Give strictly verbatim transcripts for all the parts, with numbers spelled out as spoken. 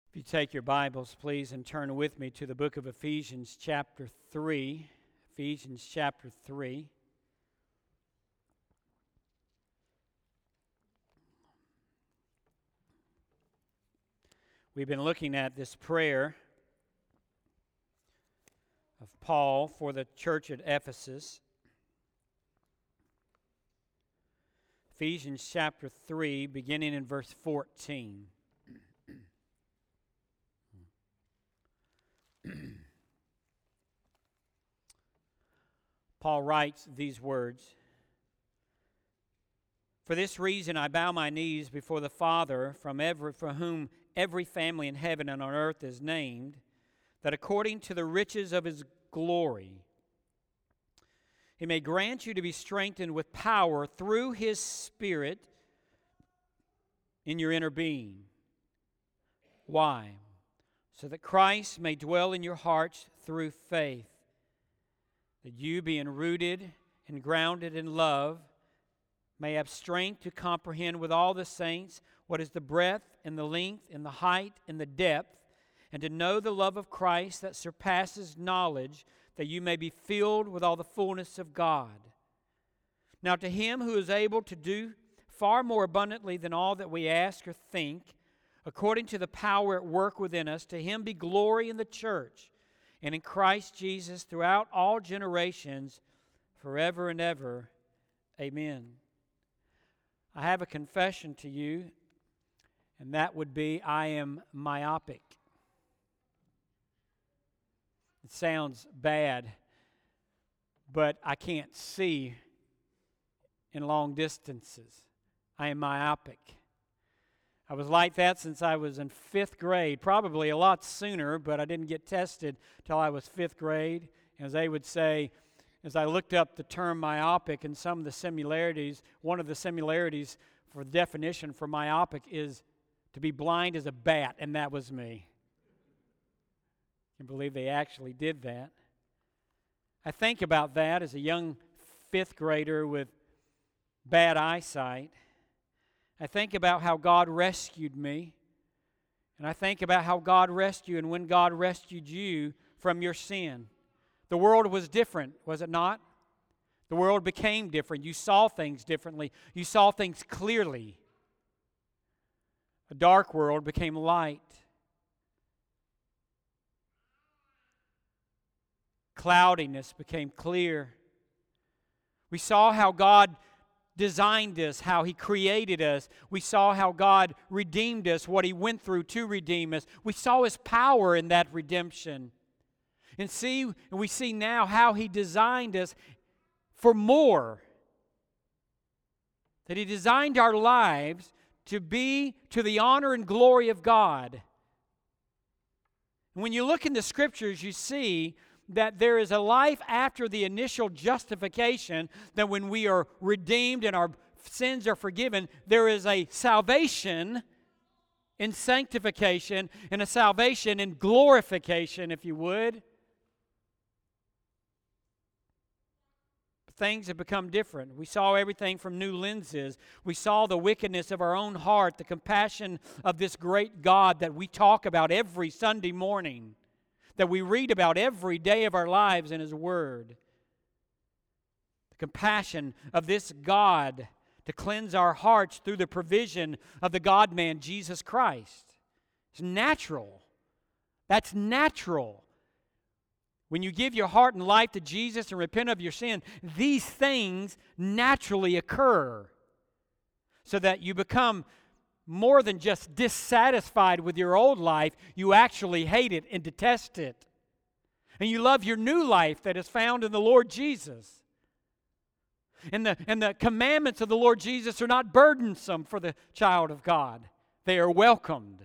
If you take your Bibles, please, and turn with me to the book of Ephesians chapter three. Ephesians chapter three. We've been looking at this prayer of Paul for the church at Ephesus. Ephesians chapter three, beginning in verse fourteen. Paul writes these words, "For this reason I bow my knees before the Father, from every, for whom every family in heaven and on earth is named, that according to the riches of His glory, He may grant you to be strengthened with power through His Spirit in your inner being." Why? "So that Christ may dwell in your hearts through faith, that you, being rooted and grounded in love, may have strength to comprehend with all the saints what is the breadth and the length and the height and the depth, and to know the love of Christ that surpasses knowledge, that you may be filled with all the fullness of God. Now to Him who is able to do far more abundantly than all that we ask or think, according to the power at work within us, to Him be glory in the church and in Christ Jesus throughout all generations, forever and ever. Amen." I have a confession to you, and that would be I am myopic. It sounds bad, but I can't see in long distances. I am myopic. I was like that since I was in fifth grade, probably a lot sooner, but I didn't get tested till I was fifth grade. As they would say, as I looked up the term myopic and some of the similarities, one of the similarities for the definition for myopic is to be blind as a bat, and that was me. I can't believe they actually did that. I think about that as a young fifth grader with bad eyesight. I think about how God rescued me, and I think about how God rescued and when God rescued you from your sin. The world was different, was it not? The world became different. You saw things differently. You saw things clearly. A dark world became light. Cloudiness became clear. We saw how God designed us, how He created us. We saw how God redeemed us, what He went through to redeem us. We saw His power in that redemption. And see, and we see now how He designed us for more. That He designed our lives to be to the honor and glory of God. And when you look in the Scriptures, you see that there is a life after the initial justification, that when we are redeemed and our sins are forgiven, there is a salvation in sanctification and a salvation in glorification, if you would. But things have become different. We saw everything from new lenses. We saw the wickedness of our own heart, the compassion of this great God that we talk about every Sunday morning, that we read about every day of our lives in His Word. The compassion of this God to cleanse our hearts through the provision of the God-man, Jesus Christ. It's natural. That's natural. When you give your heart and life to Jesus and repent of your sin, these things naturally occur, so that you become more than just dissatisfied with your old life, you actually hate it and detest it. And you love your new life that is found in the Lord Jesus. And the, and the commandments of the Lord Jesus are not burdensome for the child of God. They are welcomed.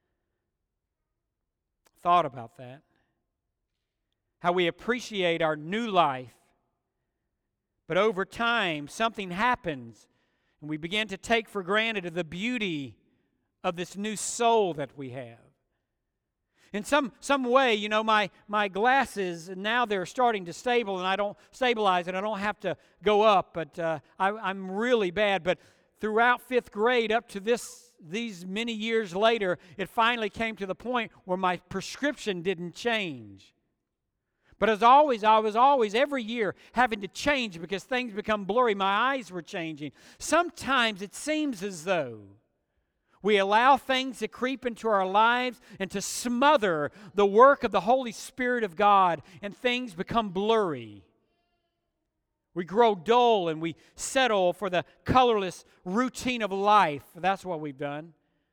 Thought about that. How we appreciate our new life. But over time, something happens, and we begin to take for granted the beauty of this new soul that we have. In some some way, you know, my, my glasses, now they're starting to stable, and I don't stabilize, and I don't have to go up, but uh, I, I'm really bad. But throughout fifth grade up to this these many years later, it finally came to the point where my prescription didn't change. But as always, I was always, every year, having to change because things become blurry. My eyes were changing. Sometimes it seems as though we allow things to creep into our lives and to smother the work of the Holy Spirit of God, and things become blurry. We grow dull and we settle for the colorless routine of life. That's what we've done.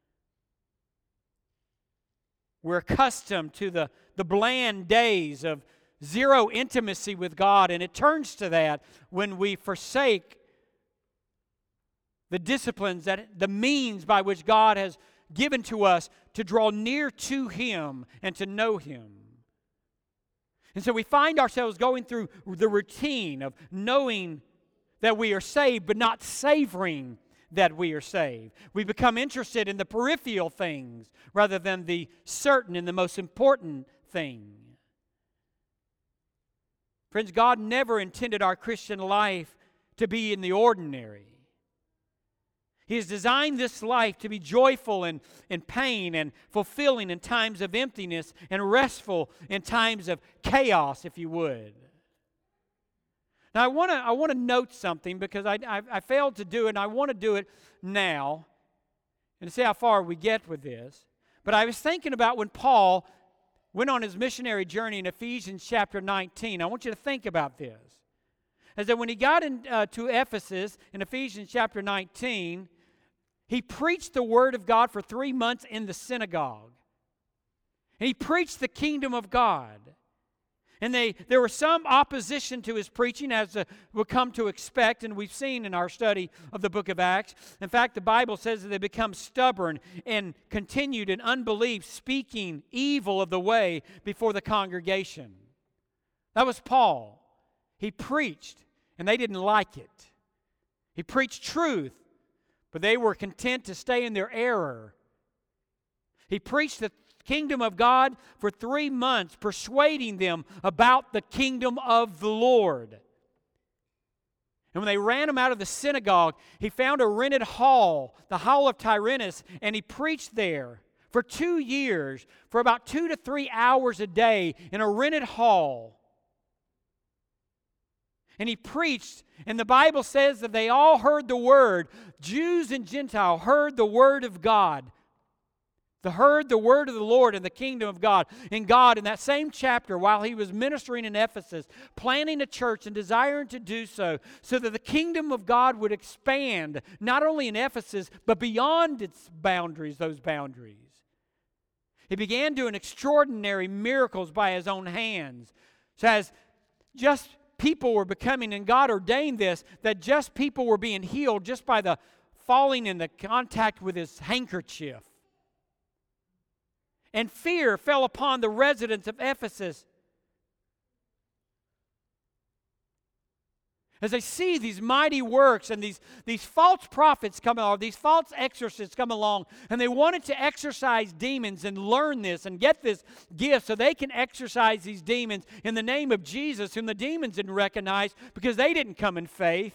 We're accustomed to the, the bland days of zero intimacy with God, and it turns to that when we forsake the disciplines, that the means by which God has given to us to draw near to Him and to know Him. And so we find ourselves going through the routine of knowing that we are saved, but not savoring that we are saved. We become interested in the peripheral things rather than the certain and the most important thing. Friends, God never intended our Christian life to be in the ordinary. He has designed this life to be joyful in, in pain, and fulfilling in times of emptiness, and restful in times of chaos, if you would. Now, I want to I want to note something, because I, I, I failed to do it, and I want to do it now, and to see how far we get with this. But I was thinking about when Paul went on his missionary journey in Ephesians chapter nineteen. I want you to think about this. As that when he got in, uh, to Ephesus in Ephesians chapter nineteen, he preached the Word of God for three months in the synagogue. And he preached the kingdom of God. And they, there was some opposition to his preaching, as uh, we'll come to expect, and we've seen in our study of the book of Acts. In fact, the Bible says that they become stubborn and continued in unbelief, speaking evil of the way before the congregation. That was Paul. He preached, and they didn't like it. He preached truth, but they were content to stay in their error. He preached the kingdom of God for three months, persuading them about the kingdom of the Lord. And when they ran him out of the synagogue, he found a rented hall, the Hall of Tyrannus, and he preached there for two years, for about two to three hours a day in a rented hall. And he preached, and the Bible says that they all heard the word. Jews and Gentiles heard the word of God. They heard the word of the Lord and the kingdom of God. And God, in that same chapter, while he was ministering in Ephesus, planning a church and desiring to do so, so that the kingdom of God would expand, not only in Ephesus, but beyond its boundaries, those boundaries. He began doing extraordinary miracles by his own hands. So as just people were becoming, and God ordained this, that just people were being healed just by the falling in the contact with his handkerchief. And fear fell upon the residents of Ephesus as they see these mighty works and these, these false prophets come along, these false exorcists come along, and they wanted to exorcise demons and learn this and get this gift so they can exorcise these demons in the name of Jesus, whom the demons didn't recognize because they didn't come in faith.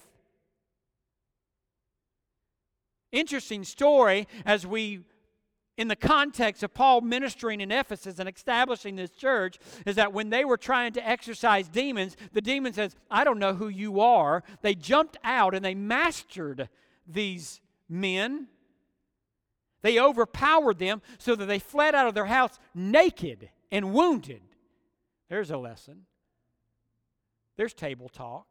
Interesting story as we, in the context of Paul ministering in Ephesus and establishing this church, is that when they were trying to exorcise demons, the demon says, I don't know who you are. They jumped out and they mastered these men. They overpowered them so that they fled out of their house naked and wounded. There's a lesson. There's table talk.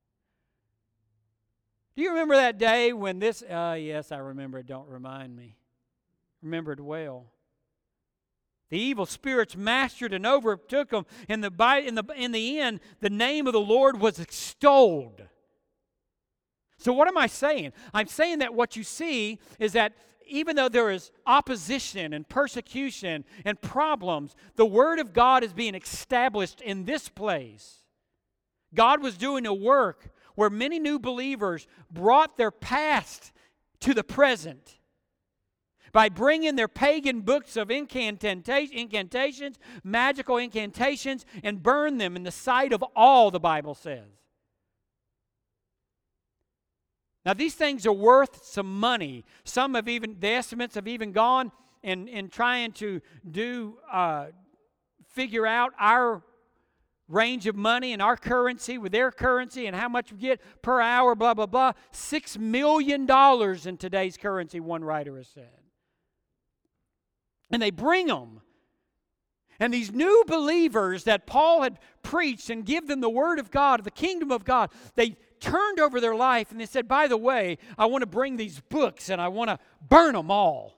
Do you remember that day when this, uh, yes, I remember it, don't remind me. Remembered well. The evil spirits mastered and overtook them. In the, in, the, in the end, the name of the Lord was extolled. So what am I saying? I'm saying that what you see is that even though there is opposition and persecution and problems, the Word of God is being established in this place. God was doing a work where many new believers brought their past to the present by bringing their pagan books of incantations, magical incantations, and burn them in the sight of all, the Bible says. Now, these things are worth some money. Some have even, the estimates have even gone in, in trying to do, uh, figure out our range of money and our currency with their currency and how much we get per hour, blah, blah, blah. Six million dollars in today's currency, one writer has said. And they bring them. And these new believers that Paul had preached and give them the Word of God, the kingdom of God, they turned over their life and they said, by the way, I want to bring these books and I want to burn them all.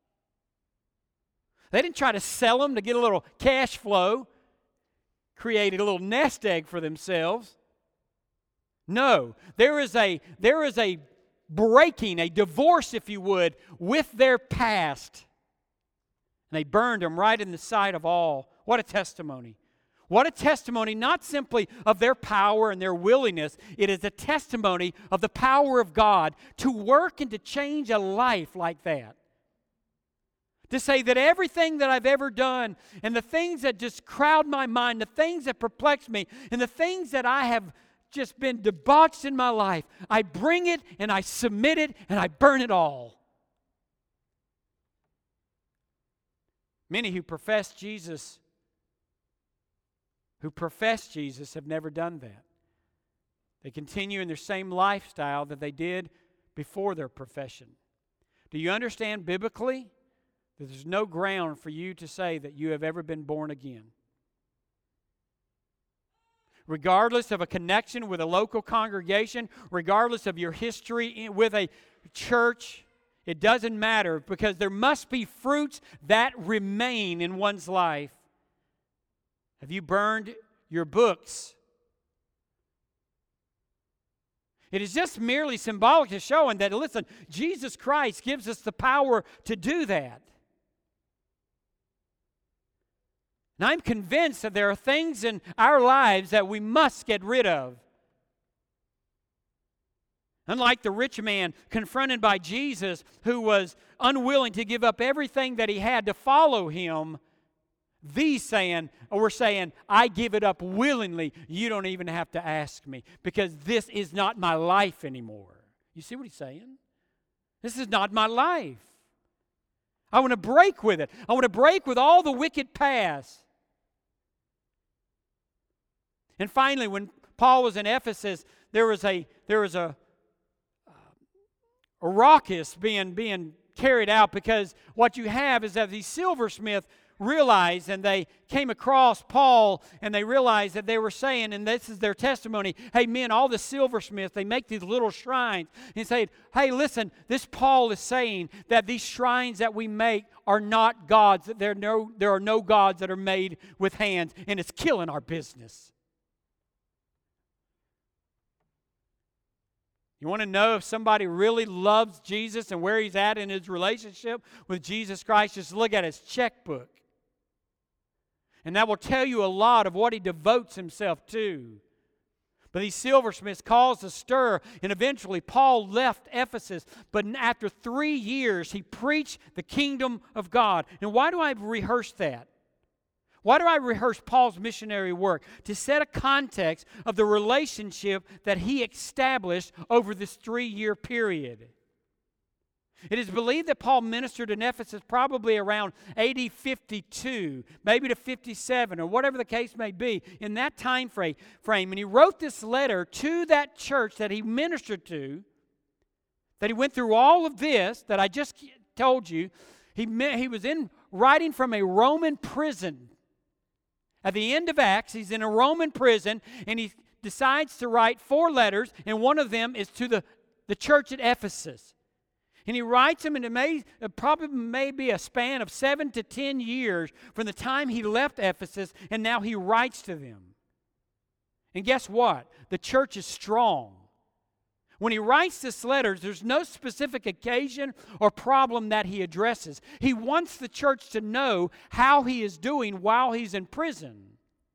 They didn't try to sell them to get a little cash flow, create a little nest egg for themselves. No, there is a, there is a breaking, a divorce, if you would, with their past. And they burned them right in the sight of all. What a testimony. What a testimony, not simply of their power and their willingness. It is a testimony of the power of God to work and to change a life like that. To say that everything that I've ever done and the things that just crowd my mind, the things that perplex me, and the things that I have just been debauched in my life, I bring it and I submit it and I burn it all. Many who profess Jesus, who profess Jesus have never done that. They continue in their same lifestyle that they did before their profession. Do you understand biblically that there's no ground for you to say that you have ever been born again? Regardless of a connection with a local congregation, regardless of your history with a church, it doesn't matter, because there must be fruits that remain in one's life. Have you burned your books? It is just merely symbolic to showing that, listen, Jesus Christ gives us the power to do that. And I'm convinced that there are things in our lives that we must get rid of. Unlike the rich man confronted by Jesus, who was unwilling to give up everything that he had to follow him, these saying, or we're saying, I give it up willingly. You don't even have to ask me, because this is not my life anymore. You see what he's saying? This is not my life. I want to break with it. I want to break with all the wicked past. And finally, when Paul was in Ephesus, there was a there was a a raucous being being carried out, because what you have is that these silversmiths realized, and they came across Paul, and they realized that they were saying, and this is their testimony, hey men, all the silversmiths, they make these little shrines, and say, hey listen, this Paul is saying that these shrines that we make are not gods, that there are no, there are no gods that are made with hands, and it's killing our business. You want to know if somebody really loves Jesus and where he's at in his relationship with Jesus Christ? Just look at his checkbook. And that will tell you a lot of what he devotes himself to. But these silversmiths caused a stir, and eventually Paul left Ephesus. But after three years, he preached the kingdom of God. And why do I rehearse that? Why do I rehearse Paul's missionary work? To set a context of the relationship that he established over this three-year period. It is believed that Paul ministered in Ephesus probably around A D fifty-two, maybe to fifty-seven, or whatever the case may be, in that time frame. And he wrote this letter to that church that he ministered to, that he went through all of this that I just told you. He, he was in writing from a Roman prison. At the end of Acts, he's in a Roman prison, and he decides to write four letters, and one of them is to the, the church at Ephesus. And he writes them, and it may it probably may be a span of seven to ten years from the time he left Ephesus, and now he writes to them. And guess what? The church is strong. When he writes this letter, there's no specific occasion or problem that he addresses. He wants the church to know how he is doing while he's in prison.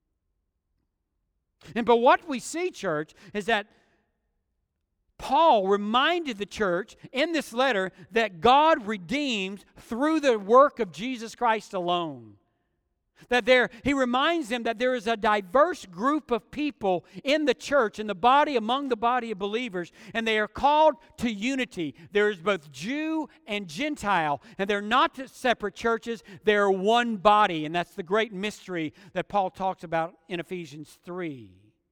And but what we see, church, is that Paul reminded the church in this letter that God redeems through the work of Jesus Christ alone. That there, he reminds them that there is a diverse group of people in the church, in the body, among the body of believers, and they are called to unity. There is both Jew and Gentile, and they're not separate churches, they're one body, and that's the great mystery that Paul talks about in Ephesians three.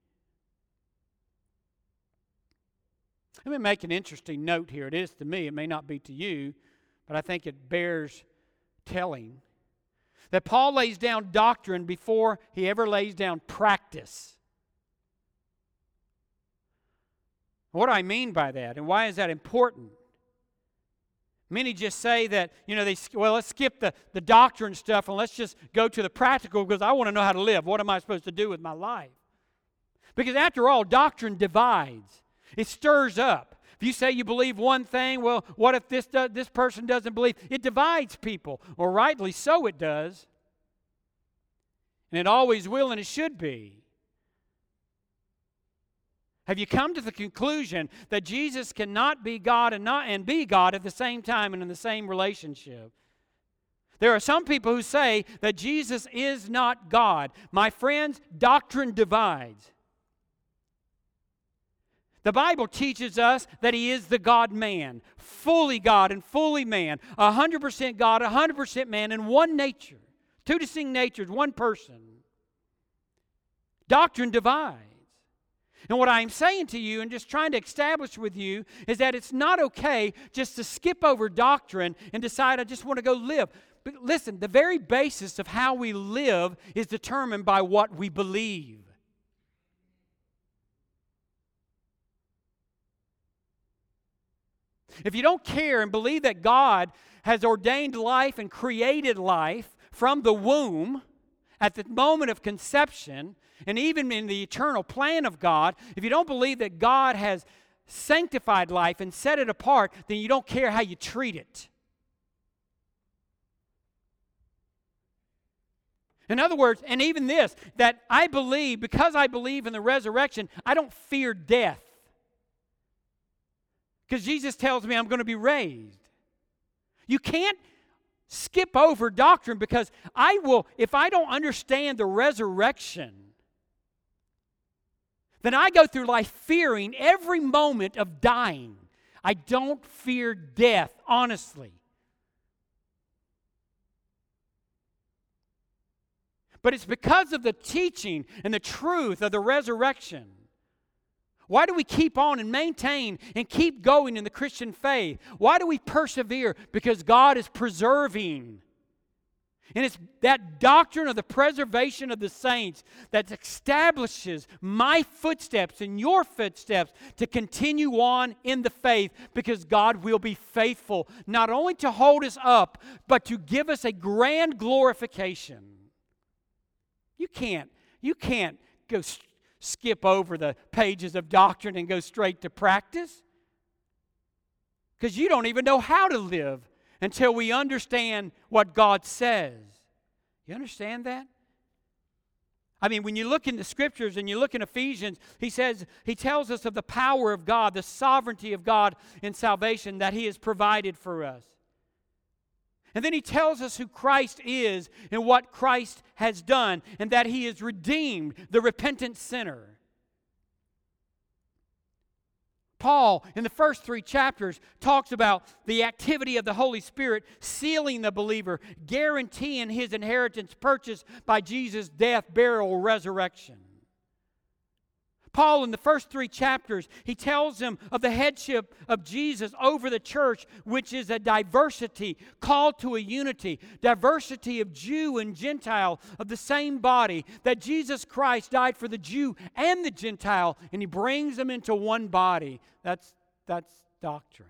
Let me make an interesting note here. It is to me, it may not be to you, but I think it bears telling. That Paul lays down doctrine before he ever lays down practice. What do I mean by that, and why is that important? Many just say that, you know, they well, let's skip the, the doctrine stuff and let's just go to the practical because I want to know how to live. What am I supposed to do with my life? Because after all, doctrine divides. It stirs up. If you say you believe one thing, well, what if this does, this person doesn't believe? It divides people, or rightly so it does. And it always will, and it should be. Have you come to the conclusion that Jesus cannot be God and not and be God at the same time and in the same relationship? There are some people who say that Jesus is not God. My friends, doctrine divides. The Bible teaches us that He is the God-man, fully God and fully man, one hundred percent God, one hundred percent man, in one nature. Two distinct natures, one person. Doctrine divides. And what I'm saying to you and just trying to establish with you is that it's not okay just to skip over doctrine and decide I just want to go live. But listen, the very basis of how we live is determined by what we believe. If you don't care and believe that God has ordained life and created life from the womb at the moment of conception, and even in the eternal plan of God, if you don't believe that God has sanctified life and set it apart, then you don't care how you treat it. In other words, and even this, that I believe, because I believe in the resurrection, I don't fear death. Because Jesus tells me I'm going to be raised. You can't skip over doctrine because I will, if I don't understand the resurrection, then I go through life fearing every moment of dying. I don't fear death, honestly. But it's because of the teaching and the truth of the resurrection. Why do we keep on and maintain and keep going in the Christian faith? Why do we persevere? Because God is preserving. And it's that doctrine of the preservation of the saints that establishes my footsteps and your footsteps to continue on in the faith, because God will be faithful not only to hold us up, but to give us a grand glorification. You can't, you can't go st- skip over the pages of doctrine and go straight to practice, because you don't even know how to live until we understand what God says. You understand that? I mean, when you look in the Scriptures and you look in Ephesians, he says, he tells us of the power of God, the sovereignty of God in salvation that He has provided for us. And then he tells us who Christ is and what Christ has done, and that He has redeemed the repentant sinner. Paul, in the first three chapters, talks about the activity of the Holy Spirit sealing the believer, guaranteeing his inheritance purchased by Jesus' death, burial, resurrection. Paul, in the first three chapters, he tells them of the headship of Jesus over the church, which is a diversity called to a unity, diversity of Jew and Gentile of the same body, that Jesus Christ died for the Jew and the Gentile, and He brings them into one body. That's, that's doctrine.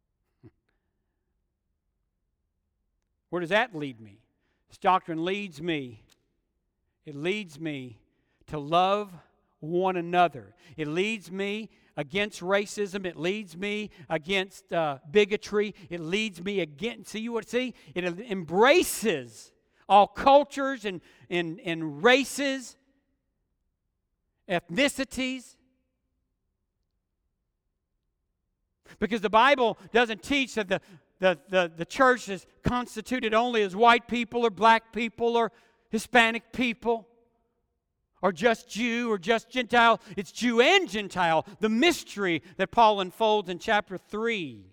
Where does that lead me? This doctrine leads me. It leads me to love one another. It leads me against racism. It leads me against uh, bigotry. It leads me against, see you what see? It embraces all cultures and, and, and races, ethnicities. Because the Bible doesn't teach that the, the, the, the church is constituted only as white people or black people or Hispanic people, or just Jew, or just Gentile. It's Jew and Gentile, the mystery that Paul unfolds in chapter three.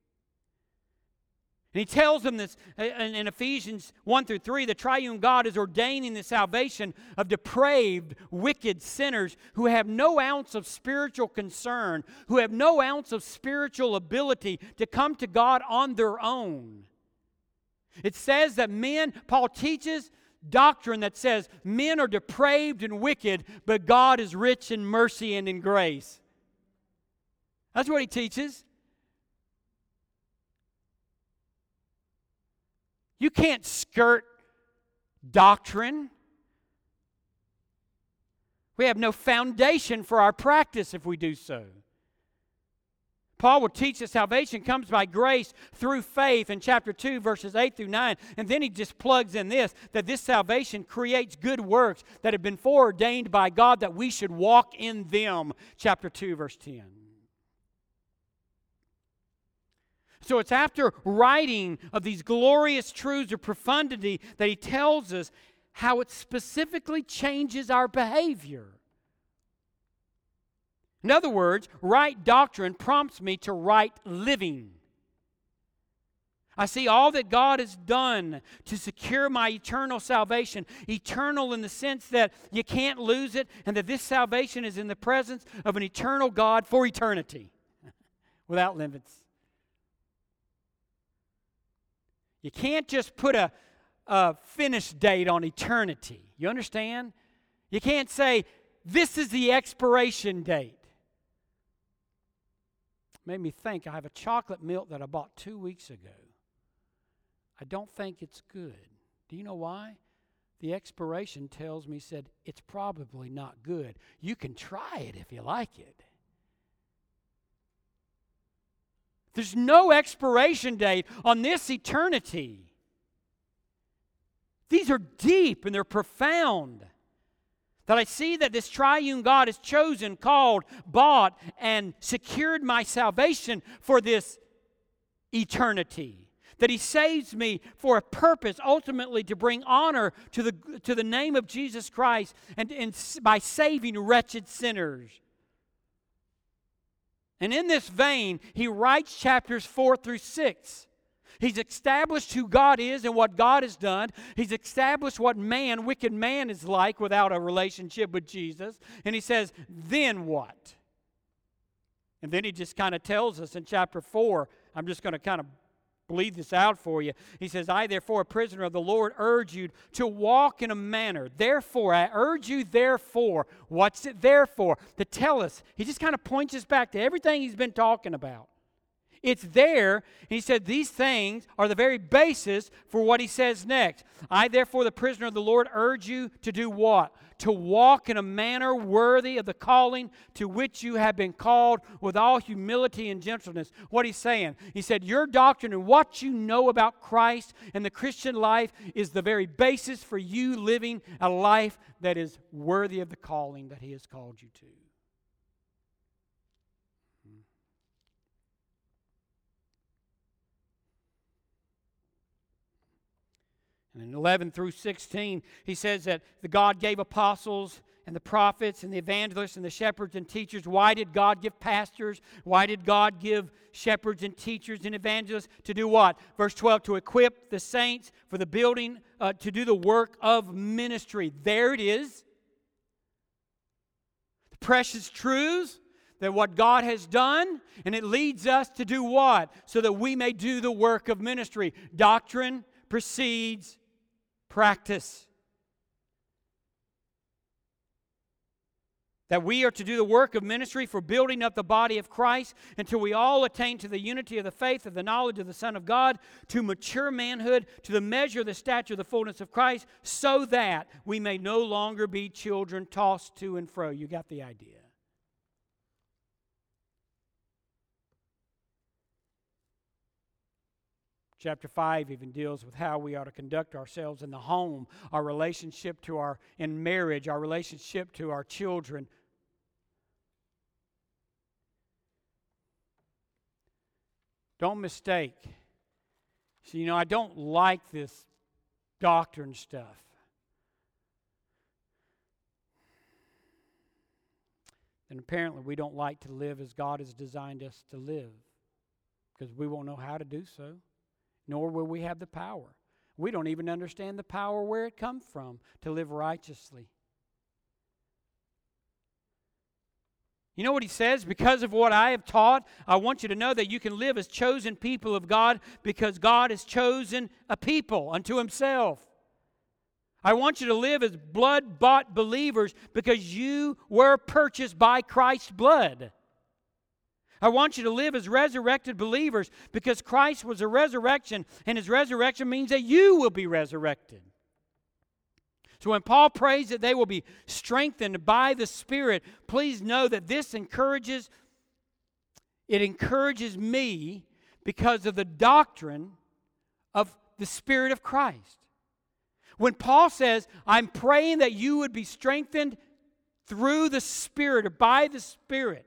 And he tells them this in Ephesians one through three, the triune God is ordaining the salvation of depraved, wicked sinners who have no ounce of spiritual concern, who have no ounce of spiritual ability to come to God on their own. It says that men, Paul teaches doctrine that says men are depraved and wicked, but God is rich in mercy and in grace. That's what he teaches. You can't skirt doctrine. We have no foundation for our practice if we do so. Paul will teach that salvation comes by grace through faith in chapter two, verses eight through nine. And then he just plugs in this, that this salvation creates good works that have been foreordained by God that we should walk in them. Chapter two, verse ten. So it's after writing of these glorious truths of profundity that he tells us how it specifically changes our behavior. In other words, right doctrine prompts me to right living. I see all that God has done to secure my eternal salvation. Eternal in the sense that you can't lose it, and that this salvation is in the presence of an eternal God for eternity, without limits. You can't just put a, a finish date on eternity. You understand? You can't say, this is the expiration date. Made me think, I have a chocolate milk that I bought two weeks ago. I don't think it's good. Do you know why? The expiration tells me, said, it's probably not good. You can try it if you like it. There's no expiration date on this eternity. These are deep and they're profound. That I see that this triune God has chosen, called, bought, and secured my salvation for this eternity. That He saves me for a purpose, ultimately to bring honor to the, to the name of Jesus Christ and, and by saving wretched sinners. And in this vein, he writes chapters four through six. He's established who God is and what God has done. He's established what man, wicked man, is like without a relationship with Jesus. And he says, then what? And then he just kind of tells us in chapter four, I'm just going to kind of bleed this out for you. He says, I therefore, a prisoner of the Lord, urge you to walk in a manner. Therefore, I urge you, therefore. What's it there for? To tell us. He just kind of points us back to everything he's been talking about. It's there. And he said these things are the very basis for what he says next. I, therefore, the prisoner of the Lord, urge you to do what? To walk in a manner worthy of the calling to which you have been called, with all humility and gentleness. What he's saying? He said, your doctrine and what you know about Christ and the Christian life is the very basis for you living a life that is worthy of the calling that He has called you to. And in eleven through sixteen, he says that the God gave apostles and the prophets and the evangelists and the shepherds and teachers. Why did God give pastors? Why did God give shepherds and teachers and evangelists? To do what? Verse twelve, to equip the saints for the building, uh, to do the work of ministry. There it is. The precious truths that what God has done, and it leads us to do what? So that we may do the work of ministry. Doctrine precedes practice. That we are to do the work of ministry for building up the body of Christ until we all attain to the unity of the faith of the knowledge of the Son of God, to mature manhood, to the measure of the stature of the fullness of Christ, so that we may no longer be children tossed to and fro. You got the idea. Chapter five even deals with how we are to conduct ourselves in the home, our relationship to our, in marriage, our relationship to our children. Don't mistake. So, you know, I don't like this doctrine stuff. then apparently we don't like to live as God has designed us to live, because we won't know how to do so, nor will we have the power. We don't even understand the power where it comes from to live righteously. You know what he says? Because of what I have taught, I want you to know that you can live as chosen people of God, because God has chosen a people unto himself. I want you to live as blood-bought believers because you were purchased by Christ's blood. I want you to live as resurrected believers because Christ was a resurrection, and his resurrection means that you will be resurrected. So when Paul prays that they will be strengthened by the Spirit, please know that this encourages, it encourages me because of the doctrine of the Spirit of Christ. When Paul says, I'm praying that you would be strengthened through the Spirit or by the Spirit,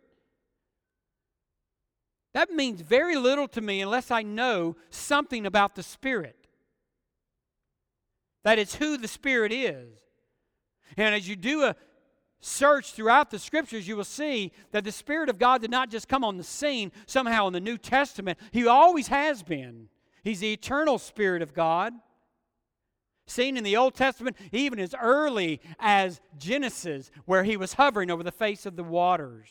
that means very little to me unless I know something about the Spirit. That is who the Spirit is. And as you do a search throughout the Scriptures, you will see that the Spirit of God did not just come on the scene somehow in the New Testament. He always has been. He's the eternal Spirit of God. Seen in the Old Testament, even as early as Genesis, where he was hovering over the face of the waters.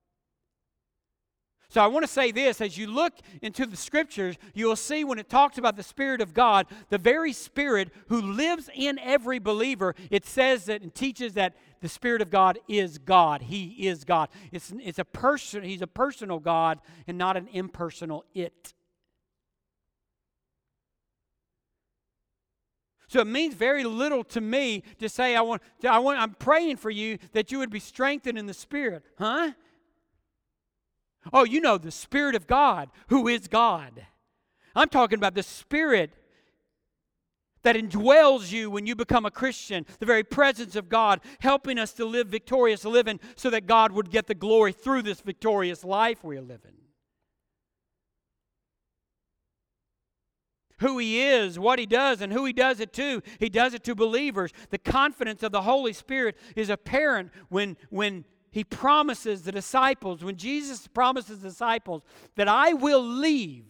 So I want to say this, as you look into the Scriptures, you will see when it talks about the Spirit of God, the very Spirit who lives in every believer, it says that and teaches that the Spirit of God is God. He is God. It's, it's a person, he's a personal God and not an impersonal it. So it means very little to me to say, I want, I want, I'm praying for you that you would be strengthened in the Spirit. Huh? Oh, you know, the Spirit of God, who is God. I'm talking about the Spirit that indwells you when you become a Christian, the very presence of God, helping us to live victorious living so that God would get the glory through this victorious life we are living. Who He is, what He does, and who He does it to. He does it to believers. The confidence of the Holy Spirit is apparent when, when He promises the disciples, when Jesus promises the disciples that I will leave.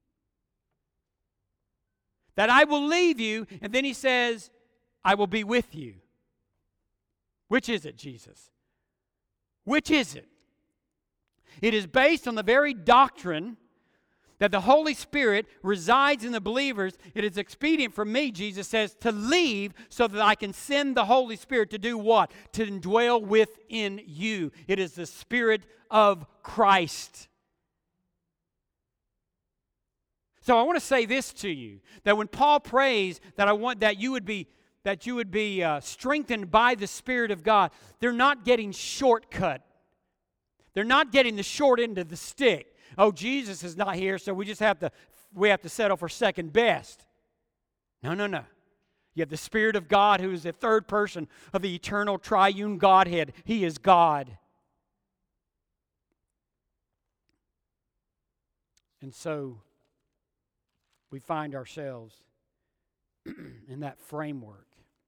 That I will leave you, and then He says, I will be with you. Which is it, Jesus? Which is it? It is based on the very doctrine that the Holy Spirit resides in the believers. It is expedient for me, Jesus says, to leave so that I can send the Holy Spirit to do what? To indwell within you. It is the Spirit of Christ. So I want to say this to you, that when Paul prays that I want that you would be that you would be uh, strengthened by the Spirit of God, they're not getting shortcut. They're not getting the short end of the stick. Oh, Jesus is not here, so we just have to we have to settle for second best. No, no, no. You have the Spirit of God, who is the third person of the eternal triune Godhead. He is God. And so we find ourselves in that framework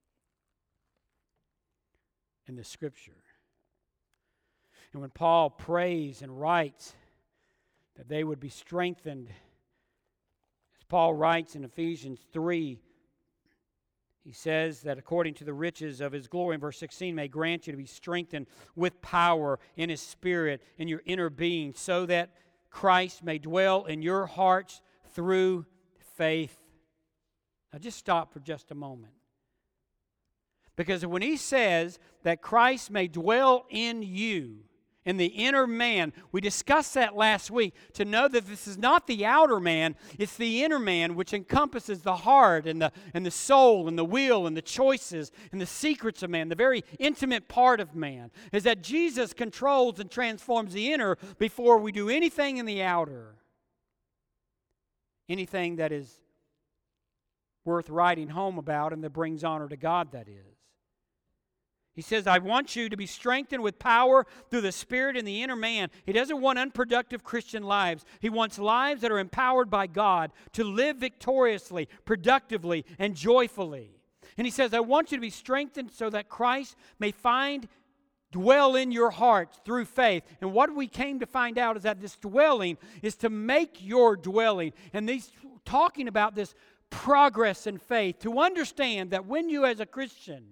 in the Scripture. And when Paul prays and writes that they would be strengthened, as Paul writes in Ephesians three, he says that according to the riches of His glory, in verse sixteen, may grant you to be strengthened with power in His Spirit in your inner being, so that Christ may dwell in your hearts through faith. Now just stop for just a moment. Because when he says that Christ may dwell in you, in the inner man, we discussed that last week, to know that this is not the outer man, it's the inner man, which encompasses the heart and the, and the soul and the will and the choices and the secrets of man, the very intimate part of man, is that Jesus controls and transforms the inner before we do anything in the outer. Anything that is worth writing home about and that brings honor to God, that is. He says, I want you to be strengthened with power through the Spirit in the inner man. He doesn't want unproductive Christian lives. He wants lives that are empowered by God to live victoriously, productively, and joyfully. And he says, I want you to be strengthened so that Christ may find dwell in your hearts through faith. And what we came to find out is that this dwelling is to make your dwelling. And these talking about this progress in faith, to understand that when you as a Christian,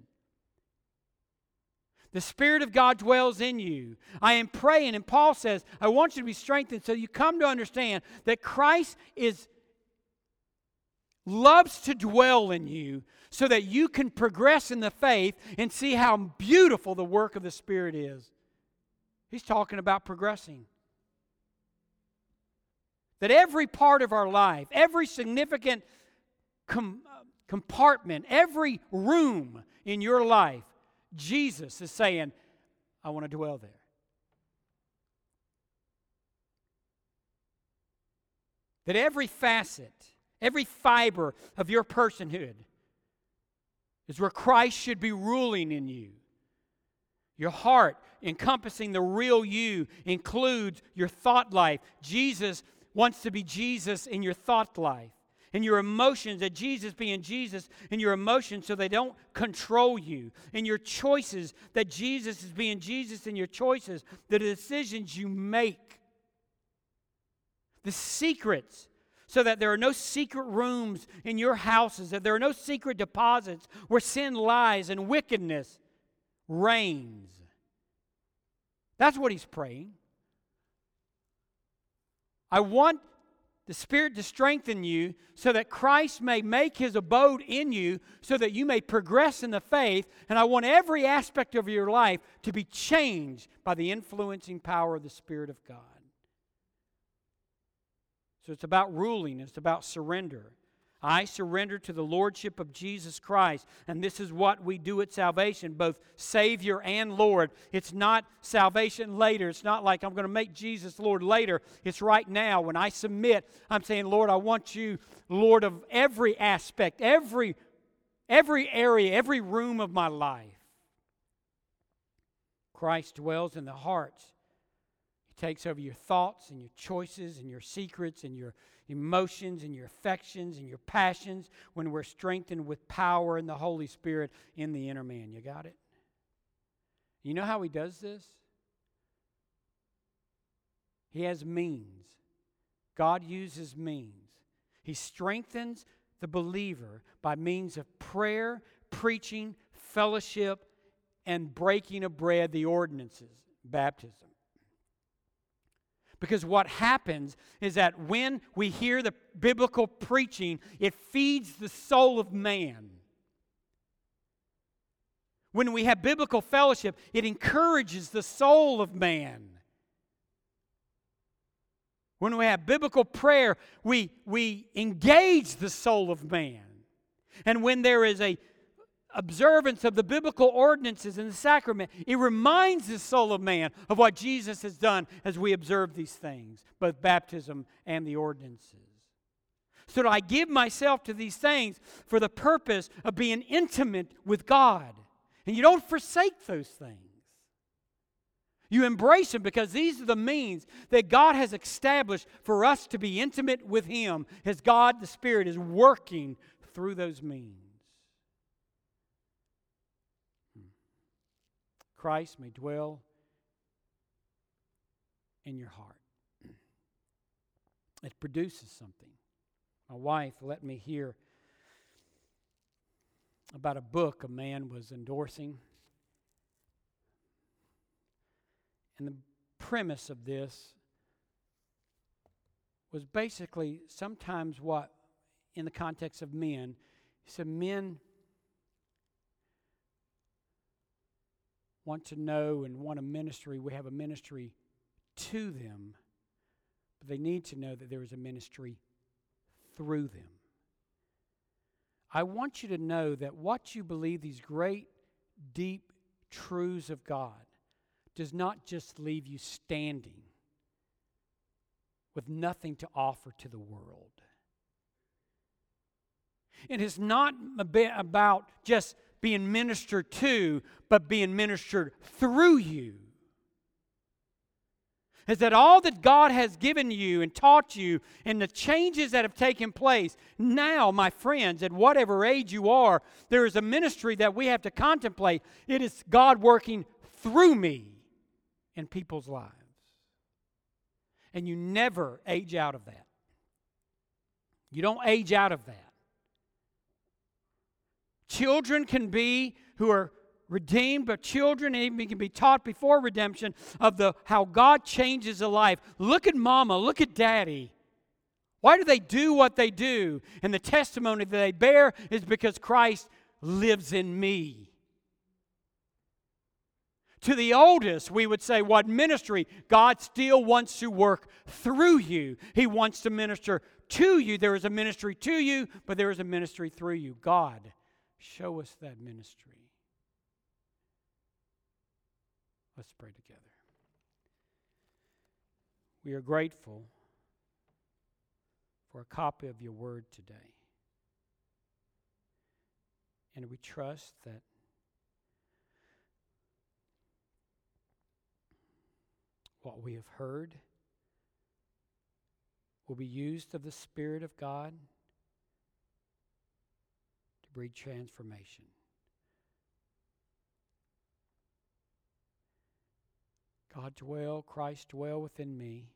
the Spirit of God dwells in you. I am praying, and Paul says, I want you to be strengthened so you come to understand that Christ is loves to dwell in you so that you can progress in the faith and see how beautiful the work of the Spirit is. He's talking about progressing. That every part of our life, every significant com- compartment, every room in your life, Jesus is saying, I want to dwell there. That every facet, every fiber of your personhood is where Christ should be ruling in you. Your heart, encompassing the real you, includes your thought life. Jesus wants to be Jesus in your thought life. And your emotions, that Jesus being Jesus in your emotions so they don't control you. In your choices, that Jesus is being Jesus in your choices, the decisions you make. The secrets, so that there are no secret rooms in your houses, that there are no secret deposits where sin lies and wickedness reigns. That's what he's praying. I want the Spirit to strengthen you so that Christ may make His abode in you so that you may progress in the faith. And I want every aspect of your life to be changed by the influencing power of the Spirit of God. So it's about ruling. It's about surrender. I surrender to the Lordship of Jesus Christ. And this is what we do at salvation, both Savior and Lord. It's not salvation later. It's not like I'm going to make Jesus Lord later. It's right now. When I submit, I'm saying, Lord, I want you, Lord of every aspect, every, every area, every room of my life. Christ dwells in the hearts. He takes over your thoughts and your choices and your secrets and your emotions and your affections and your passions when we're strengthened with power in the Holy Spirit in the inner man. You got it? You know how He does this? He has means. God uses means. He strengthens the believer by means of prayer, preaching, fellowship, and breaking of bread, the ordinances, baptism. Because what happens is that when we hear the biblical preaching, it feeds the soul of man. When we have biblical fellowship, it encourages the soul of man. When we have biblical prayer, we, we engage the soul of man. And when there is a observance of the biblical ordinances in the sacrament, it reminds the soul of man of what Jesus has done as we observe these things, both baptism and the ordinances. So that I give myself to these things for the purpose of being intimate with God. And you don't forsake those things. You embrace them because these are the means that God has established for us to be intimate with Him as God, the Spirit, is working through those means. Christ may dwell in your heart. It produces something. My wife let me hear about a book a man was endorsing. And the premise of this was basically sometimes what, in the context of men, he said men want to know and want a ministry. We have a ministry to them, but they need to know that there is a ministry through them. I want you to know that what you believe, these great, deep truths of God, does not just leave you standing with nothing to offer to the world. It is not about just being ministered to, but being ministered through you. Is that all that God has given you and taught you and the changes that have taken place, now, my friends, at whatever age you are, there is a ministry that we have to contemplate. It is God working through me in people's lives. And you never age out of that. You don't age out of that. Children can be, who are redeemed, but children even can be taught before redemption of the how God changes a life. Look at mama, look at daddy. Why do they do what they do? And the testimony that they bear is because Christ lives in me. To the oldest, we would say, what ministry? God still wants to work through you. He wants to minister to you. There is a ministry to you, but there is a ministry through you. God, show us that ministry. Let's pray together. We are grateful for a copy of your word today. And we trust that what we have heard will be used of the Spirit of God to breed transformation. God dwell, Christ dwell within me,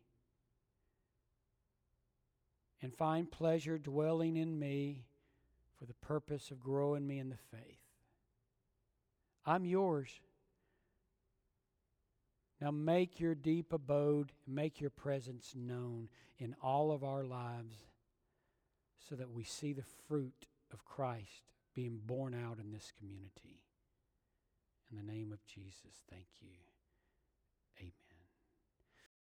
and find pleasure dwelling in me for the purpose of growing me in the faith. I'm yours. Now make your deep abode, make your presence known in all of our lives so that we see the fruit of Christ being born out in this community. In the name of Jesus, thank you.